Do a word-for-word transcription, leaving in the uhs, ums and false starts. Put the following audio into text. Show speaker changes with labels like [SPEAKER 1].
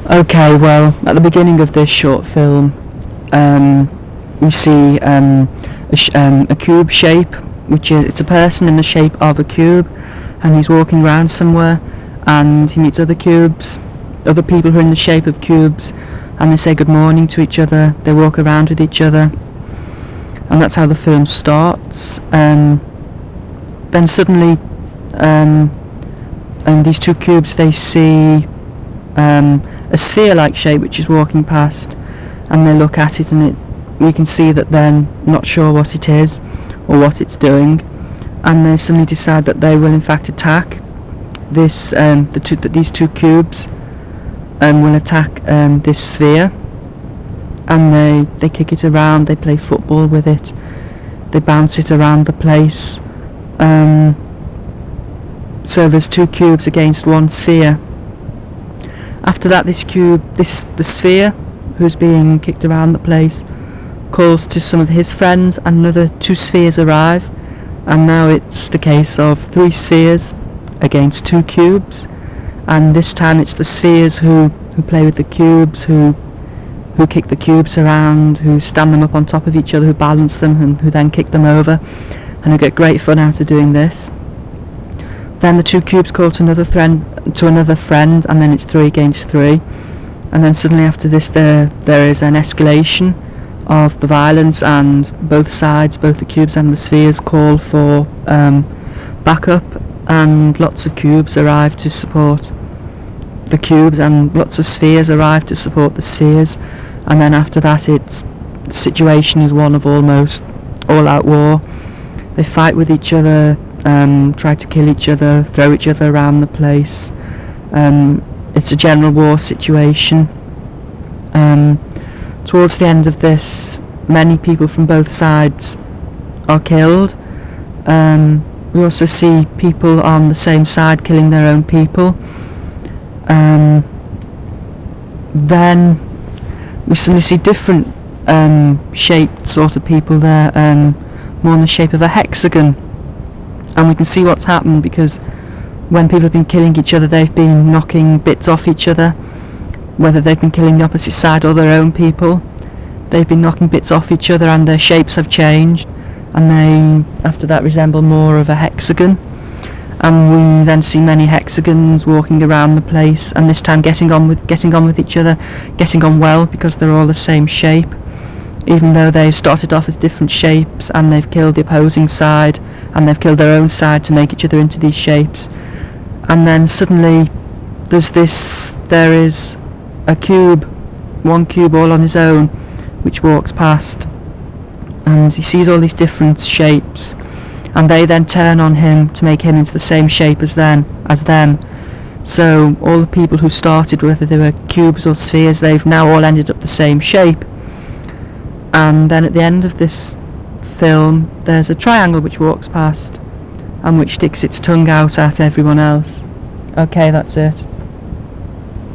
[SPEAKER 1] Okay, well, at the beginning of this short film, um, we see um, a, sh um, a cube shape, which is it's a person in the shape of a cube, and he's walking around somewhere, and he meets other cubes, other people who are in the shape of cubes, and they say good morning to each other. They walk around with each other, and that's how the film starts. Um, then suddenly, um, and these two cubes, they see um, a sphere-like shape which is walking past, and they look at it, and it, we can see that they're not sure what it is or what it's doing, and they suddenly decide that they will in fact attack this um, the two, that these two cubes um, will attack um, this sphere, and they they kick it around, they play football with it, they bounce it around the place. Um, so there's two cubes against one sphere. After that, this cube, this the sphere, who's being kicked around the place, calls to some of his friends, and another two spheres arrive, and now it's the case of three spheres against two cubes, and this time it's the spheres who who play with the cubes, who who kick the cubes around, who stand them up on top of each other, who balance them, and who then kick them over, and who get great fun out of doing this. Then the two cubes call to another friend, to another friend, and then it's three against three. And then suddenly after this, there there is an escalation of the violence, and both sides, both the cubes and the spheres, call for um, backup, and lots of cubes arrive to support the cubes, and lots of spheres arrive to support the spheres. And then after that, it's the situation is one of almost all-out war. They fight with each other. Um, try to kill each other, throw each other around the place. Um, it's a general war situation. Um, towards the end of this, many people from both sides are killed. Um, we also see people on the same side killing their own people. Um, then we suddenly see different um, shaped sort of people there, um, more in the shape of a hexagon. And we can see what's happened, because when people have been killing each other, they've been knocking bits off each other, whether they've been killing the opposite side or their own people. They've been knocking bits off each other, and their shapes have changed, and they after that resemble more of a hexagon. And we then see many hexagons walking around the place, and this time getting on with getting on with each other, getting on well, because they're all the same shape, even though they've started off as different shapes, and they've killed the opposing side, and they've killed their own side to make each other into these shapes. And then suddenly there's this there is a cube, one cube all on his own, which walks past, and he sees all these different shapes, and they then turn on him to make him into the same shape as them as them. So all the people who started, whether they were cubes or spheres, they've now all ended up the same shape. And then at the end of this film, there's a triangle which walks past, and which sticks its tongue out at everyone else. Okay, that's it.